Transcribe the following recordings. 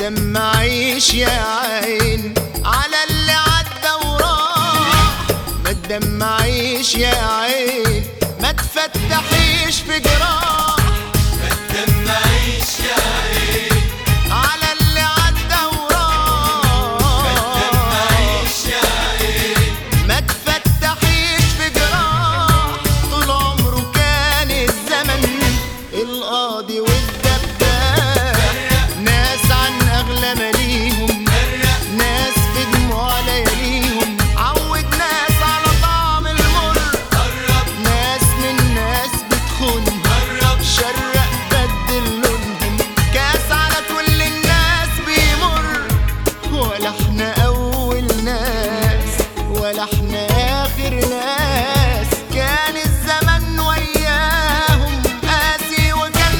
تدمعيش يا عين على اللي عدى وراح، ما تدمعيش يا عين، ما تفتحيش في جراح، ما تدمعيش يا عين على اللي عدى وراح، ما تدمعيش يا عين، ما تفتحيش في جراح. طول عمره كان الزمن القاضي والدباب، ناس عن أغلى ماليهم، ناس في دموع لياليهم، عود ناس على طعم المر، ناس من ناس بتخون، شرق بدل لونهم، كاس على كل الناس بيمر. ولا احنا أول ناس ولا احنا آخر ناس، كان الزمن وياهم قاسي وكان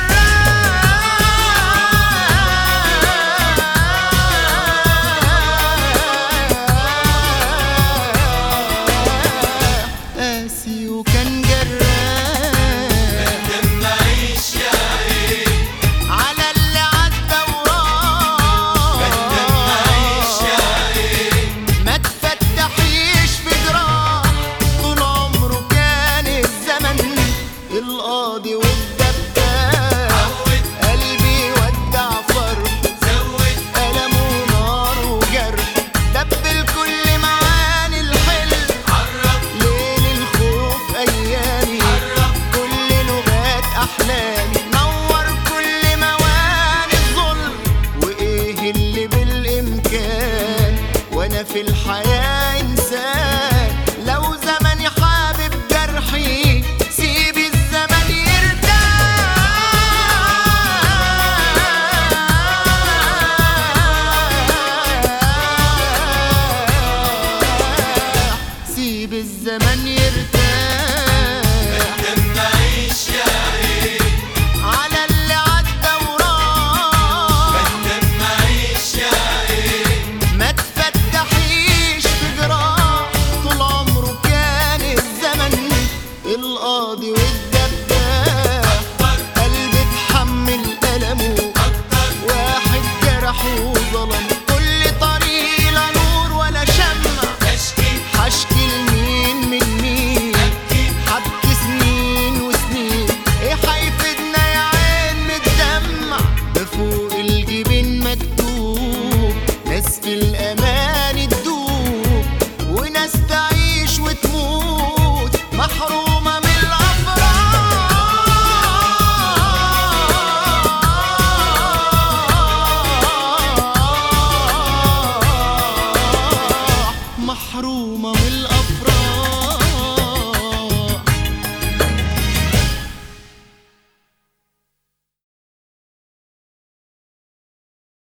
قاسي وكان جراح. ما تدمعيش يا عين على اللي عدى وراح، ما تدمعيش يا عين، ما تفتحيش في جراح. طول عمره كان الزمن القاضي والدباب، قلبي ودع فرح، زود ألم ونار وجرح، دبل كل معاني الحلم، عرف ليل الخوف أيامي، كل لغات أحلامي، نور كل مواني الظلم. وإيه اللي بالإمكان وأنا في الحياة